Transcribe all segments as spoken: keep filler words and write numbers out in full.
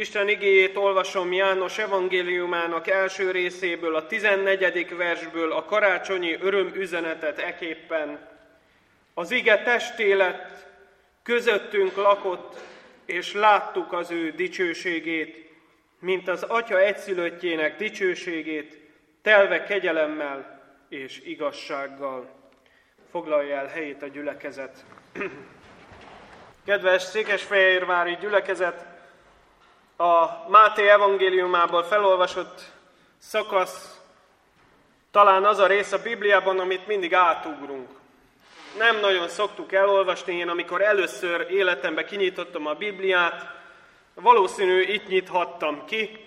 Isten igéjét olvasom János evangéliumának első részéből, a tizennegyedik versből, a karácsonyi örömüzenetet eképpen. Az ige testé lett, közöttünk lakott, és láttuk az ő dicsőségét, mint az Atya egyszülöttjének dicsőségét, telve kegyelemmel és igazsággal. Foglalja el helyét a gyülekezet. Kedves székesfehérvári gyülekezet, a Máté evangéliumából felolvasott szakasz talán az a rész a Bibliában, amit mindig átugrunk. Nem nagyon szoktuk elolvasni, én amikor először életemben kinyitottam a Bibliát, valószínű itt nyithattam ki,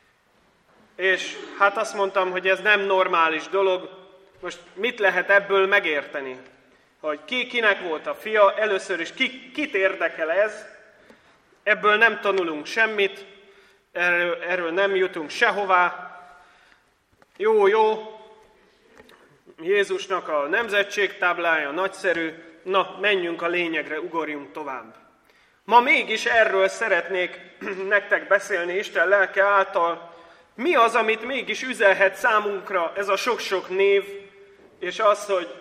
és hát azt mondtam, hogy ez nem normális dolog, most mit lehet ebből megérteni? Hogy ki kinek volt a fia, először is ki, kit érdekel ez, ebből nem tanulunk semmit, erről, erről nem jutunk sehová. Jó, jó, Jézusnak a nemzetségtáblája nagyszerű, na menjünk a lényegre, ugorjunk tovább. Ma mégis erről szeretnék nektek beszélni Isten lelke által. Mi az, amit mégis üzenhet számunkra ez a sok-sok név, és az, hogy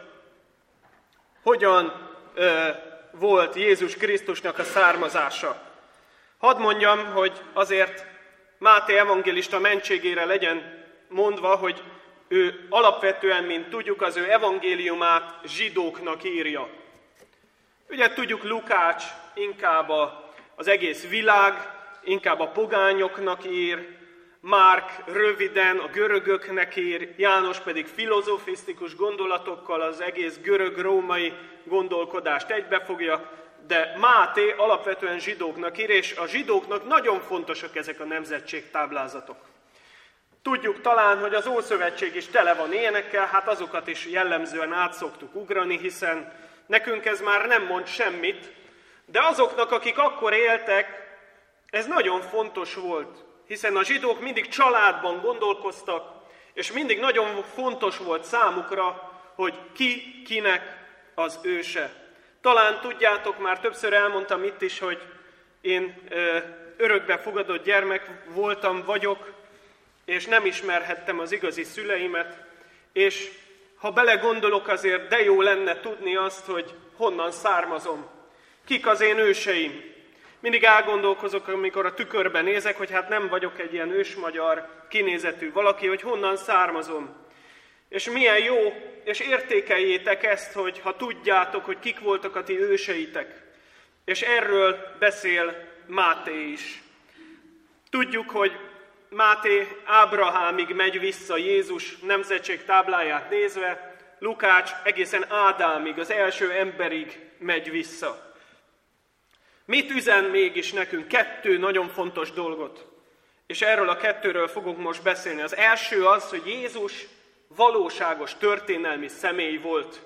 hogyan ö, volt Jézus Krisztusnak a származása. Hadd mondjam, hogy azért Máté evangélista mentségére legyen mondva, hogy ő alapvetően, mint tudjuk, az ő evangéliumát zsidóknak írja. Ugye tudjuk, Lukács inkább az egész világ, inkább a pogányoknak ír, Márk röviden a görögöknek ír, János pedig filozofisztikus gondolatokkal az egész görög-római gondolkodást egybefogja, de Máté alapvetően zsidóknak ír, és a zsidóknak nagyon fontosak ezek a nemzetségtáblázatok. Tudjuk talán, hogy az Ószövetség is tele van ilyenekkel, hát azokat is jellemzően át szoktuk ugrani, hiszen nekünk ez már nem mond semmit, de azoknak, akik akkor éltek, ez nagyon fontos volt, hiszen a zsidók mindig családban gondolkoztak, és mindig nagyon fontos volt számukra, hogy ki kinek az őse. Talán tudjátok, már többször elmondtam itt is, hogy én ö, örökbe fogadott gyermek voltam, vagyok, és nem ismerhettem az igazi szüleimet, és ha belegondolok, azért de jó lenne tudni azt, hogy honnan származom, kik az én őseim. Mindig elgondolkozok, amikor a tükörben nézek, hogy hát nem vagyok egy ilyen ősmagyar kinézetű valaki, hogy honnan származom. És milyen jó, és értékeljétek ezt, hogy ha tudjátok, hogy kik voltak a ti őseitek. És erről beszél Máté is. Tudjuk, hogy Máté Ábrahámig megy vissza Jézus nemzetség tábláját nézve, Lukács egészen Ádámig, az első emberig megy vissza. Mit üzen mégis nekünk? Kettő nagyon fontos dolgot. És erről a kettőről fogok most beszélni. Az első az, hogy Jézus valóságos történelmi személy volt.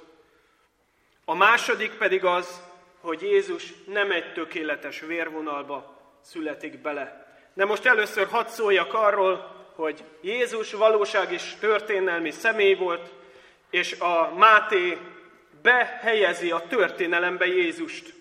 A második pedig az, hogy Jézus nem egy tökéletes vérvonalba születik bele. De most először hadd szóljak arról, hogy Jézus valóság és történelmi személy volt, és a Máté behelyezi a történelembe Jézust.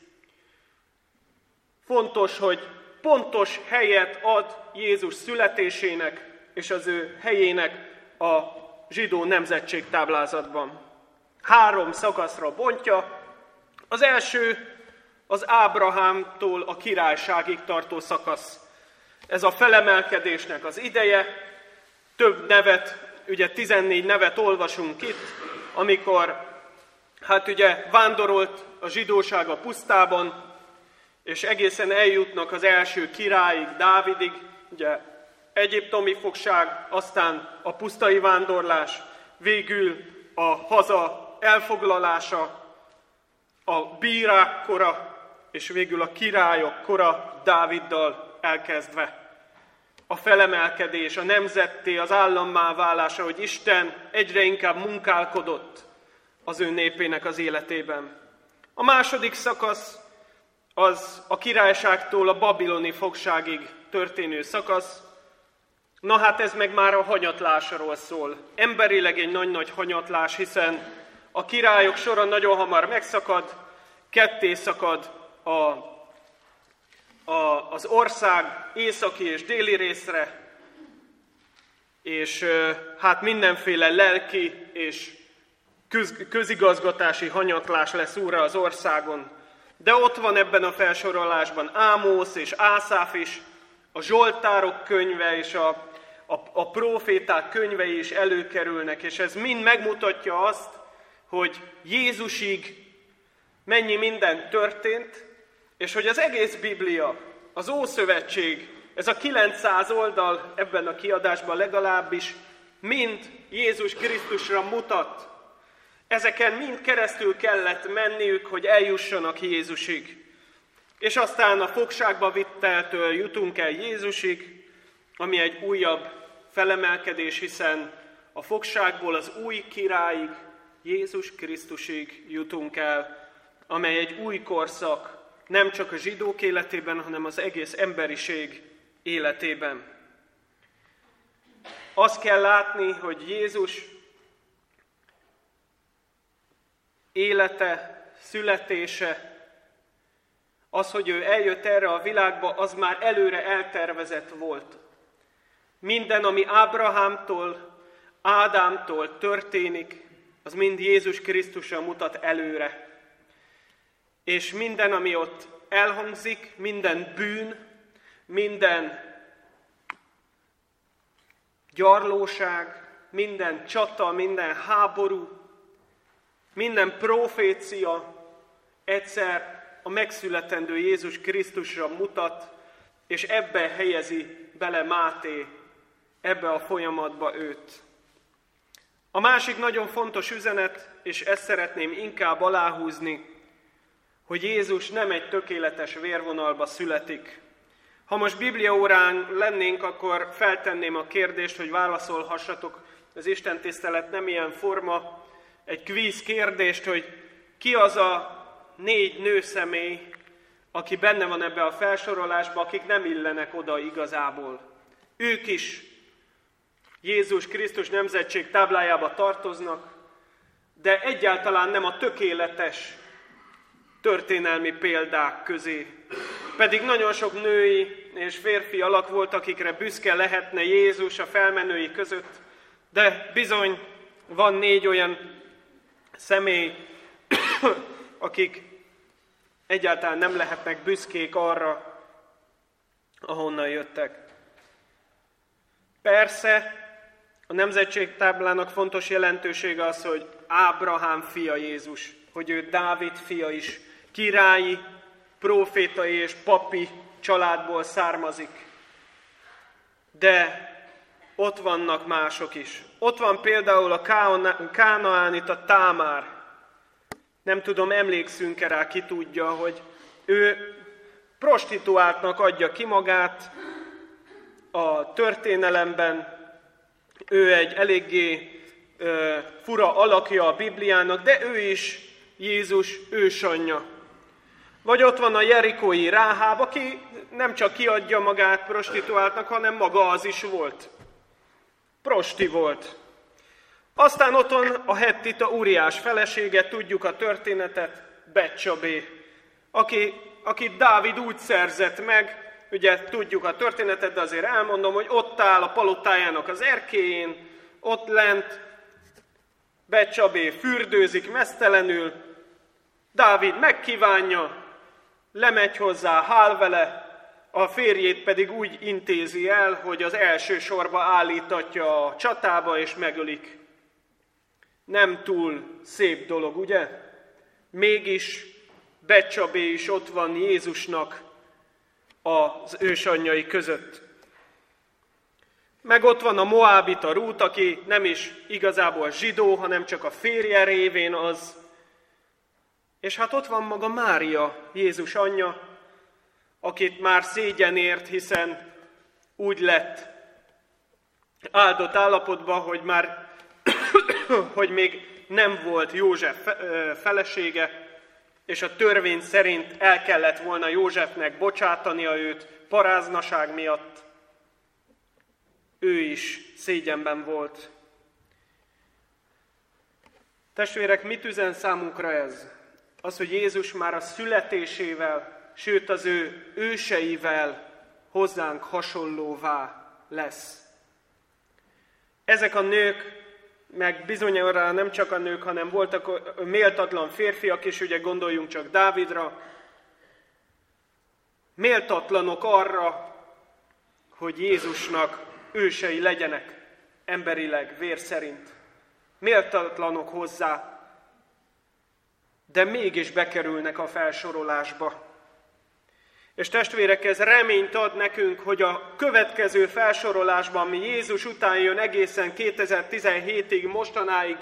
Fontos, hogy pontos helyet ad Jézus születésének és az ő helyének a zsidó nemzetségtáblázatban. Három szakaszra bontja. Az első az Ábrahámtól a királyságig tartó szakasz. Ez a felemelkedésnek az ideje. Több nevet, ugye tizennégy nevet olvasunk itt, amikor hát ugye vándorolt a zsidóság a pusztában, és egészen eljutnak az első királyig, Dávidig, ugye egyiptomi fogság, aztán a pusztai vándorlás, végül a haza elfoglalása, a bírák kora, és végül a királyok kora Dáviddal elkezdve. A felemelkedés, a nemzetté, az állammá válása, hogy Isten egyre inkább munkálkodott az ő népének az életében. A második szakasz az a királyságtól a babiloni fogságig történő szakasz. Na hát ez meg már a hanyatlásról szól. Emberileg egy nagy-nagy hanyatlás, hiszen a királyok sora nagyon hamar megszakad, ketté szakad a a, az ország északi és déli részre, és hát mindenféle lelki és köz, közigazgatási hanyatlás lesz úrra az országon. De ott van ebben a felsorolásban Ámósz és Ászáf is, a Zsoltárok könyve és a, a, a próféták könyvei is előkerülnek, és ez mind megmutatja azt, hogy Jézusig mennyi minden történt, és hogy az egész Biblia, az Ószövetség, ez a kilencszáz oldal ebben a kiadásban legalábbis, mind Jézus Krisztusra mutat. Ezeken mind keresztül kellett menniük, hogy eljussanak Jézusig. És aztán a fogságba vitteltől jutunk el Jézusig, ami egy újabb felemelkedés, hiszen a fogságból az új királyig, Jézus Krisztusig jutunk el, amely egy új korszak, nem csak a zsidók életében, hanem az egész emberiség életében. Azt kell látni, hogy Jézus élete, születése, az, hogy ő eljött erre a világba, az már előre eltervezett volt. Minden, ami Ábrahámtól, Ádámtól történik, az mind Jézus Krisztusra mutat előre. És minden, ami ott elhangzik, minden bűn, minden gyarlóság, minden csata, minden háború, minden profécia egyszer a megszületendő Jézus Krisztusra mutat, és ebbe helyezi bele Máté, ebbe a folyamatba őt. A másik nagyon fontos üzenet, és ezt szeretném inkább aláhúzni, hogy Jézus nem egy tökéletes vérvonalba születik. Ha most bibliaórán lennénk, akkor feltenném a kérdést, hogy válaszolhassatok. Az istentisztelet nem ilyen forma, egy kvíz kérdést, hogy ki az a négy nőszemély, aki benne van ebbe a felsorolásba, akik nem illenek oda igazából. Ők is Jézus Krisztus nemzetség táblájába tartoznak, de egyáltalán nem a tökéletes történelmi példák közé. Pedig nagyon sok női és férfi alak volt, akikre büszke lehetne Jézus a felmenői között, de bizony van négy olyan személy, akik egyáltalán nem lehetnek büszkék arra, ahonnan jöttek. Persze, a nemzetségtáblának fontos jelentősége az, hogy Ábrahám fia Jézus, hogy ő Dávid fia is, királyi, prófétai és papi családból származik. De ott vannak mások is. Ott van például a kánaánita Támár. Nem tudom, emlékszünk-e rá, ki tudja, hogy ő prostituáltnak adja ki magát a történelemben. Ő egy eléggé ö, fura alakja a Bibliának, de ő is Jézus ősanyja. Vagy ott van a jerikói Ráháb, aki nem csak kiadja magát prostituáltnak, hanem maga az is volt. Prosti volt. Aztán ott van a hettita Uriás felesége, tudjuk a történetet, Betcsabé, aki, akit Dávid úgy szerzett meg, ugye tudjuk a történetet, de azért elmondom, hogy ott áll a palotájának az erkélyén, ott lent Betcsabé fürdőzik meztelenül, Dávid megkívánja, lemegy hozzá, hál vele, a férjét pedig úgy intézi el, hogy az első sorba állítatja a csatába és megölik. Nem túl szép dolog, ugye? Mégis Betcsabé is ott van Jézusnak az ősanyjai között. Meg ott van a moábita Rút, aki nem is igazából zsidó, hanem csak a férje révén az. És hát ott van maga Mária, Jézus anyja, akit már szégyen ért, hiszen úgy lett áldott állapotban, hogy már hogy még nem volt József felesége, és a törvény szerint el kellett volna Józsefnek bocsátania őt paráznaság miatt. Ő is szégyenben volt. Testvérek, mit üzen számunkra ez? Az, hogy Jézus már a születésével sőt az ő őseivel hozzánk hasonlóvá lesz. Ezek a nők, meg bizonyára nem csak a nők, hanem voltak méltatlan férfiak is, ugye gondoljunk csak Dávidra, méltatlanok arra, hogy Jézusnak ősei legyenek, emberileg, vér szerint. Méltatlanok hozzá, de mégis bekerülnek a felsorolásba. És testvérek, ez reményt ad nekünk, hogy a következő felsorolásban, ami Jézus után jön egészen kétezer-tizenhétig, mostanáig,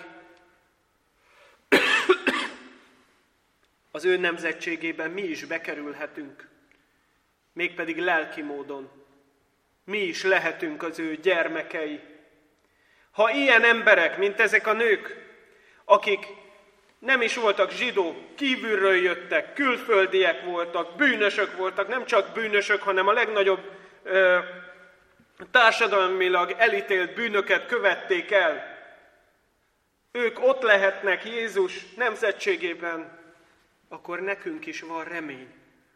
az ő nemzetségében mi is bekerülhetünk, mégpedig lelki módon. Mi is lehetünk az ő gyermekei. Ha ilyen emberek, mint ezek a nők, akik nem is voltak zsidók, kívülről jöttek, külföldiek voltak, bűnösök voltak, nem csak bűnösök, hanem a legnagyobb ö, társadalmilag elítélt bűnöket követték el. Ők ott lehetnek Jézus nemzetségében, akkor nekünk is van remény.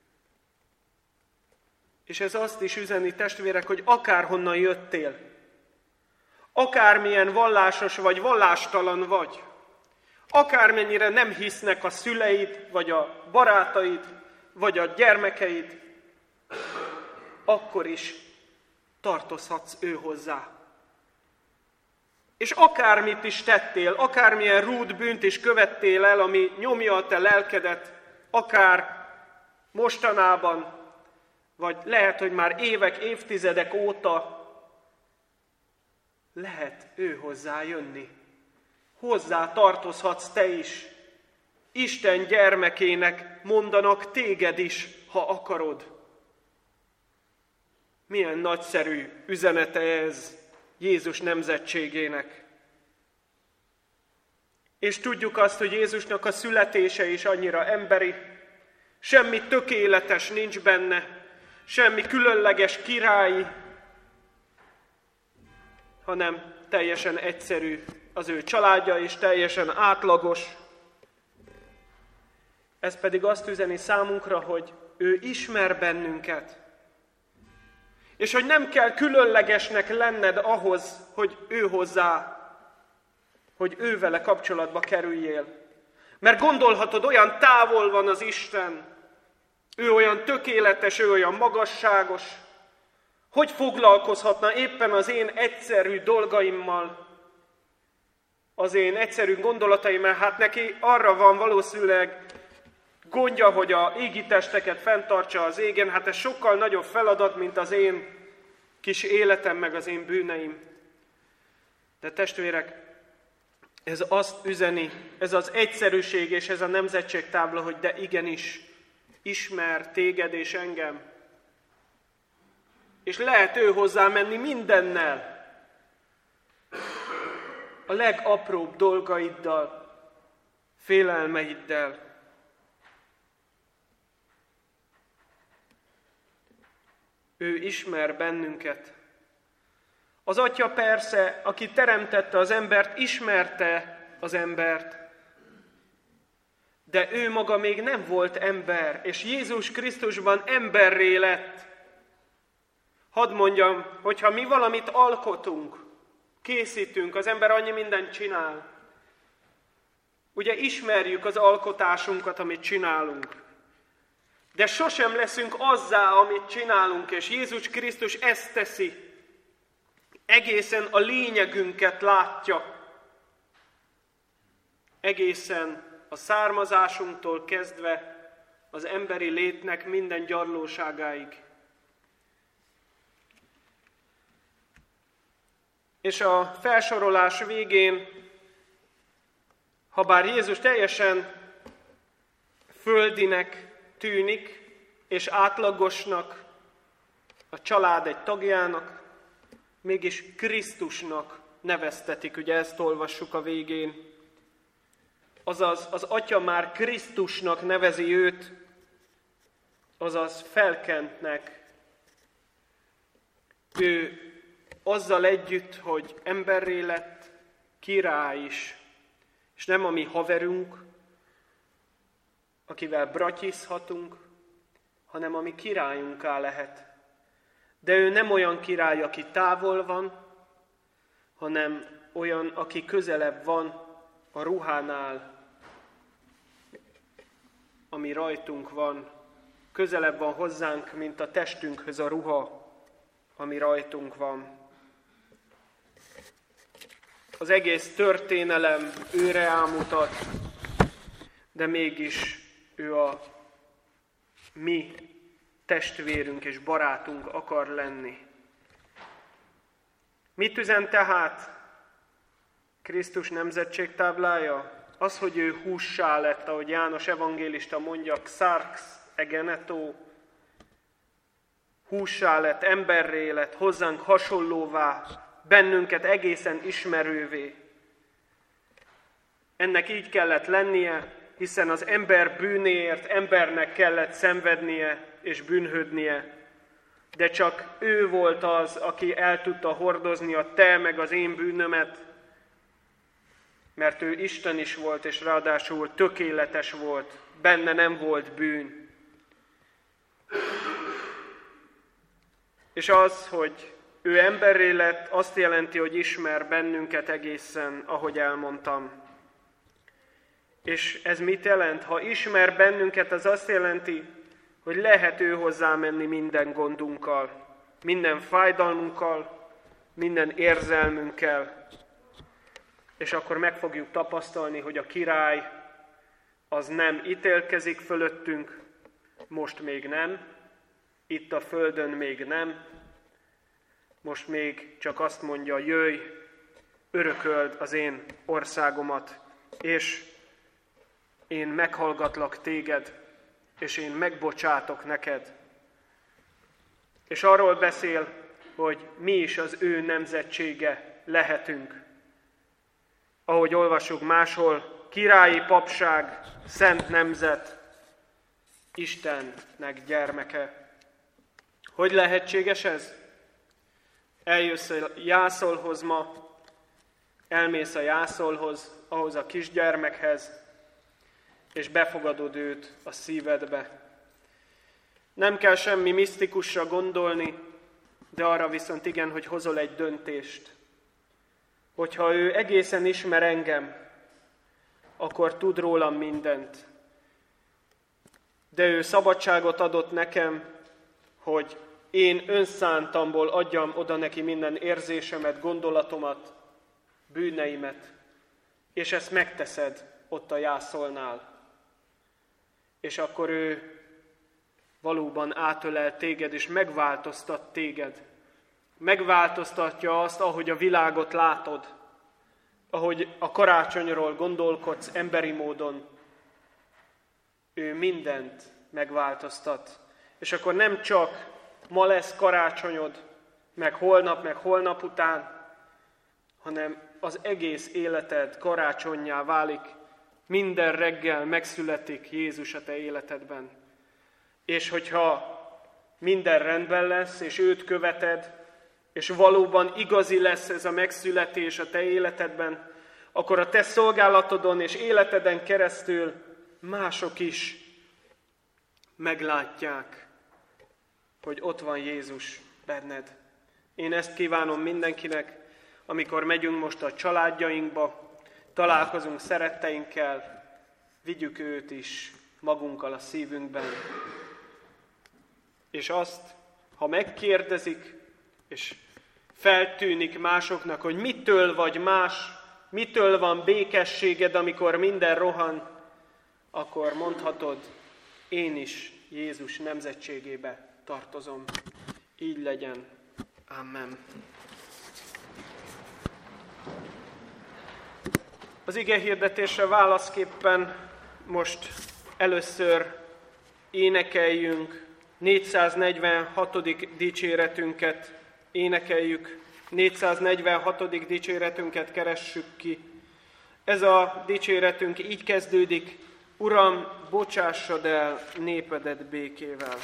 És ez azt is üzeni, testvérek, hogy akárhonnan jöttél, akármilyen vallásos vagy vallástalan vagy, akármennyire nem hisznek a szüleid, vagy a barátaid, vagy a gyermekeid, akkor is tartozhatsz ő hozzá. És akármit is tettél, akármilyen rúd bűnt is követtél el, ami nyomja a te lelkedet, akár mostanában, vagy lehet, hogy már évek, évtizedek óta, lehet ő hozzá jönni. Hozzá tartozhatsz te is. Isten gyermekének mondanak téged is, ha akarod. Milyen nagyszerű üzenete ez Jézus nemzetségének. És tudjuk azt, hogy Jézusnak a születése is annyira emberi, semmi tökéletes nincs benne, semmi különleges királyi, hanem teljesen egyszerű az ő családja, és teljesen átlagos. Ez pedig azt üzeni számunkra, hogy ő ismer bennünket, és hogy nem kell különlegesnek lenned ahhoz, hogy ő hozzá, hogy ő vele kapcsolatba kerüljél. Mert gondolhatod, olyan távol van az Isten, ő olyan tökéletes, ő olyan magasságos, hogy foglalkozhatna éppen az én egyszerű dolgaimmal, az én egyszerű gondolataimmal? Hát neki arra van valószínűleg gondja, hogy a égi testeket fenntartsa az égen, hát ez sokkal nagyobb feladat, mint az én kis életem, meg az én bűneim. De testvérek, ez azt üzeni, ez az egyszerűség és ez a nemzetségtábla, hogy de igenis, ismer téged és engem. És lehet ő hozzá menni mindennel. A legapróbb dolgaiddal, félelmeiddel. Ő ismer bennünket. Az Atya persze, aki teremtette az embert, ismerte az embert. De ő maga még nem volt ember, és Jézus Krisztusban emberré lett. Hadd mondjam, hogyha mi valamit alkotunk, készítünk, az ember annyi mindent csinál. Ugye ismerjük az alkotásunkat, amit csinálunk. De sosem leszünk azzá, amit csinálunk, és Jézus Krisztus ezt teszi. Egészen a lényegünket látja. Egészen a származásunktól kezdve az emberi létnek minden gyarlóságáig. És a felsorolás végén, ha bár Jézus teljesen földinek tűnik, és átlagosnak, a család egy tagjának, mégis Krisztusnak neveztetik, ugye ezt olvassuk a végén. Azaz az Atya már Krisztusnak nevezi őt, azaz felkentnek. Ő azzal együtt, hogy emberré lett, király is, és nem a mi haverunk, akivel bratyizhatunk, hanem a mi királyunká lehet. De ő nem olyan király, aki távol van, hanem olyan, aki közelebb van a ruhánál, ami rajtunk van. Közelebb van hozzánk, mint a testünkhöz a ruha, ami rajtunk van. Az egész történelem őre ámutat, de mégis ő a mi testvérünk és barátunk akar lenni. Mit üzen tehát Krisztus nemzetségtáblája? Az, hogy ő hússá lett, ahogy János evangélista mondja, xarx egeneto, hússá lett, emberré lett, hozzánk hasonlóvá, bennünket egészen ismerővé. Ennek így kellett lennie, hiszen az ember bűnéért embernek kellett szenvednie és bűnhődnie. De csak ő volt az, aki el tudta hordozni a te meg az én bűnömet, mert ő Isten is volt, és ráadásul tökéletes volt, benne nem volt bűn. És az, hogy ő emberré lett, azt jelenti, hogy ismer bennünket egészen, ahogy elmondtam. És ez mit jelent? Ha ismer bennünket, az azt jelenti, hogy lehet ő hozzá menni minden gondunkkal, minden fájdalmunkkal, minden érzelmünkkel. És akkor meg fogjuk tapasztalni, hogy a király az nem ítélkezik fölöttünk, most még nem, itt a földön még nem, most még csak azt mondja, jöjj, örököld az én országomat, és én meghallgatlak téged, és én megbocsátok neked. És arról beszél, hogy mi is az ő nemzetsége lehetünk. Ahogy olvassuk máshol, királyi papság, szent nemzet, Istennek gyermeke. Hogy lehetséges ez? Eljössz a jászolhoz ma, elmész a jászolhoz, ahhoz a kisgyermekhez, és befogadod őt a szívedbe. Nem kell semmi misztikusra gondolni, de arra viszont igen, hogy hozol egy döntést. Hogyha ő egészen ismer engem, akkor tud rólam mindent. De ő szabadságot adott nekem, hogy én önszántamból adjam oda neki minden érzésemet, gondolatomat, bűneimet, és ezt megteszed ott a jászolnál. És akkor ő valóban átölel téged, és megváltoztat téged. Megváltoztatja azt, ahogy a világot látod, ahogy a karácsonyról gondolkodsz emberi módon. Ő mindent megváltoztat. És akkor nem csak ma lesz karácsonyod, meg holnap, meg holnap után, hanem az egész életed karácsonnyá válik. Minden reggel megszületik Jézus a te életedben. És hogyha minden rendben lesz, és őt követed, és valóban igazi lesz ez a megszületés a te életedben, akkor a te szolgálatodon és életeden keresztül mások is meglátják, hogy ott van Jézus benned. Én ezt kívánom mindenkinek, amikor megyünk most a családjainkba, találkozunk szeretteinkkel, vigyük őt is magunkkal a szívünkben. És azt, ha megkérdezik, és feltűnik másoknak, hogy mitől vagy más, mitől van békességed, amikor minden rohan, akkor mondhatod, én is Jézus nemzetségébe tartozom. Így legyen. Amen. Az ige hirdetésre válaszképpen most először énekeljünk négyszáznegyvenhatodik dicséretünket, énekeljük, négyszáznegyvenhatodik dicséretünket keressük ki. Ez a dicséretünk így kezdődik, Uram, bocsássad el népedet békével.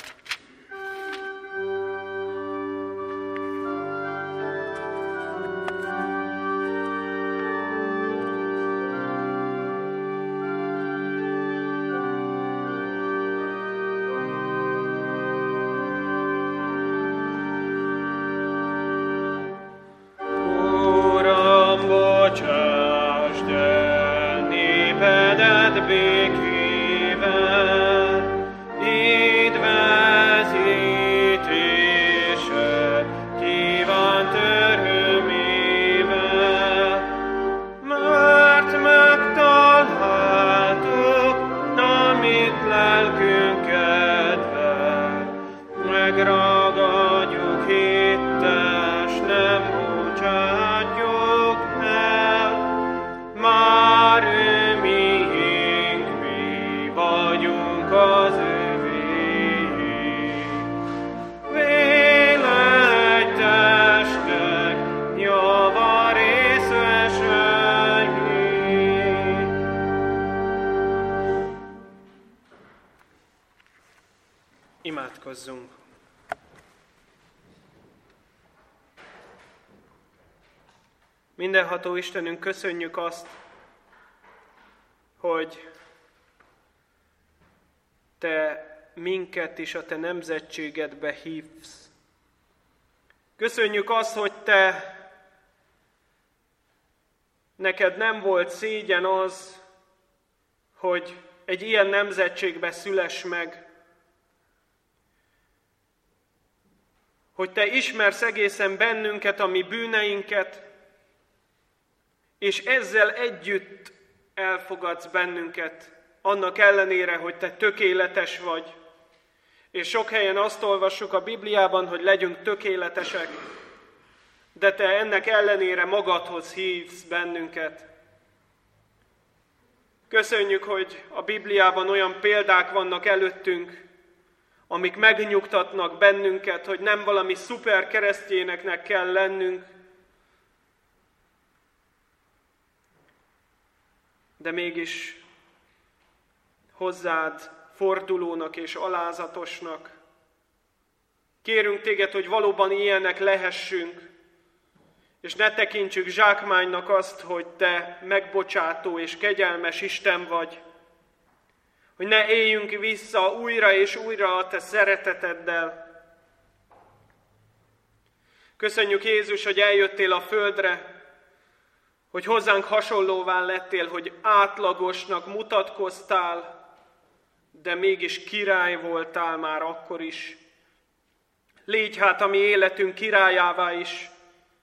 Imádkozzunk! Mindenható Istenünk, köszönjük azt, hogy Te minket is a Te nemzetségedbe hívsz. Köszönjük azt, hogy Te, neked nem volt szégyen az, hogy egy ilyen nemzetségbe szüless meg, hogy Te ismersz egészen bennünket, a mi bűneinket, és ezzel együtt elfogadsz bennünket, annak ellenére, hogy Te tökéletes vagy. És sok helyen azt olvassuk a Bibliában, hogy legyünk tökéletesek, de Te ennek ellenére magadhoz hívsz bennünket. Köszönjük, hogy a Bibliában olyan példák vannak előttünk, amik megnyugtatnak bennünket, hogy nem valami szuper keresztényeknek kell lennünk, de mégis hozzád fordulónak és alázatosnak. Kérünk Téged, hogy valóban ilyenek lehessünk, és ne tekintsük zsákmánynak azt, hogy Te megbocsátó és kegyelmes Isten vagy, hogy ne éljünk vissza újra és újra a Te szereteteddel. Köszönjük, Jézus, hogy eljöttél a földre, hogy hozzánk hasonlóvá lettél, hogy átlagosnak mutatkoztál, de mégis király voltál már akkor is. Légy hát a mi életünk királyává is.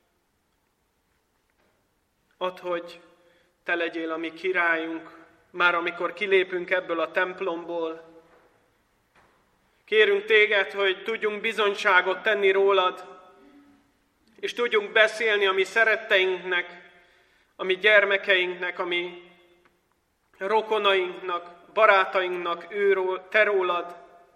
Add, hogy Te legyél a mi királyunk, már amikor kilépünk ebből a templomból. Kérünk Téged, hogy tudjunk bizonyságot tenni rólad, és tudjunk beszélni a mi szeretteinknek, a mi gyermekeinknek, a mi rokonainknak, barátainknak, őról, Te rólad,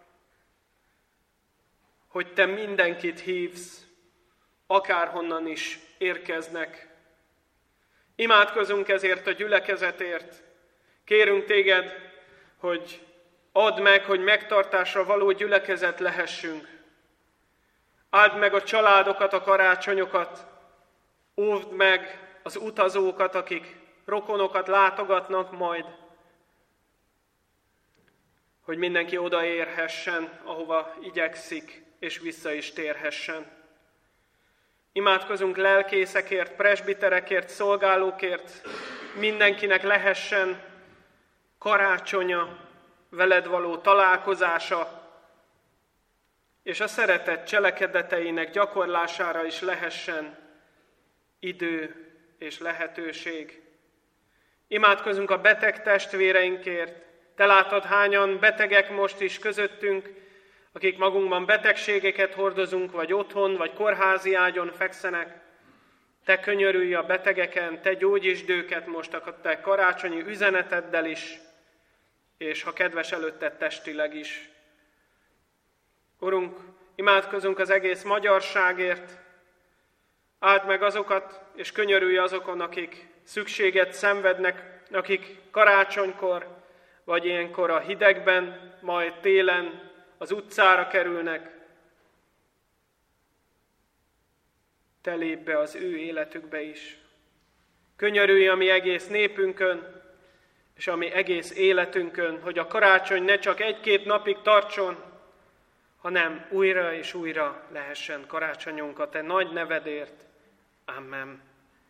hogy Te mindenkit hívsz, akárhonnan is érkeznek. Imádkozunk ezért a gyülekezetért. Kérünk Téged, hogy add meg, hogy megtartásra való gyülekezet lehessünk. Áld meg a családokat, a karácsonyokat. Óvd meg az utazókat, akik rokonokat látogatnak majd. Hogy mindenki odaérhessen, ahova igyekszik, és vissza is térhessen. Imádkozunk lelkészekért, presbiterekért, szolgálókért, mindenkinek lehessen karácsonya, veled való találkozása, és a szeretet cselekedeteinek gyakorlására is lehessen idő és lehetőség. Imádkozunk a beteg testvéreinkért. Te látod, hányan betegek most is közöttünk, akik magunkban betegségeket hordozunk, vagy otthon, vagy kórházi ágyon fekszenek. Te könyörülj a betegeken, Te gyógyítsd őket most a Te karácsonyi üzeneteddel is, és ha kedves előtted testileg is. Urunk, imádkozunk az egész magyarságért, áld meg azokat, és könyörülj azokon, akik szükséget szenvednek, akik karácsonykor, vagy ilyenkor a hidegben, majd télen az utcára kerülnek. Te lépj be az ő életükbe is. Könyörülj a mi egész népünkön, és a mi egész életünkön, hogy a karácsony ne csak egy-két napig tartson, hanem újra és újra lehessen karácsonyunk a Te nagy nevedért. Amen.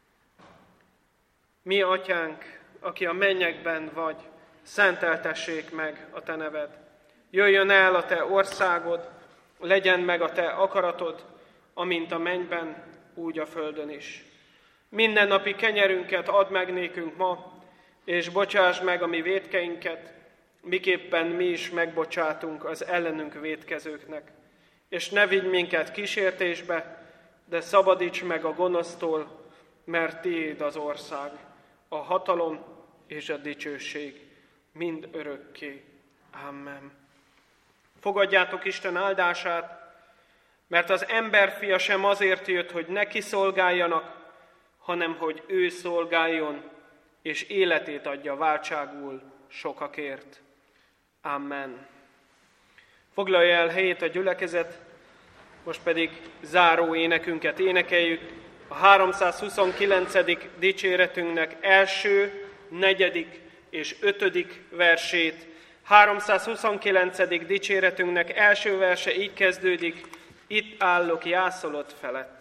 Mi, Atyánk, aki a mennyekben vagy, szenteltessék meg a Te neved. Jöjjön el a Te országod, legyen meg a Te akaratod, amint a mennyben, úgy a földön is. Mindennapi kenyerünket add meg nékünk ma, és bocsásd meg a mi vétkeinket, miképpen mi is megbocsátunk az ellenünk vétkezőknek. És ne vigy minket kísértésbe, de szabadíts meg a gonosztól, mert Tiéd az ország, a hatalom és a dicsőség mind örökké. Amen. Fogadjátok Isten áldását, mert az emberfia sem azért jött, hogy neki szolgáljanak, hanem hogy ő szolgáljon, és életét adja váltságul sokakért. Amen. Foglalja el helyét a gyülekezet, most pedig záró énekünket énekeljük, a háromszázhuszonkilencedik dicséretünknek első, negyedik és ötödik versét. háromszázhuszonkilencedik dicséretünknek első verse így kezdődik: itt állok jászolod felett.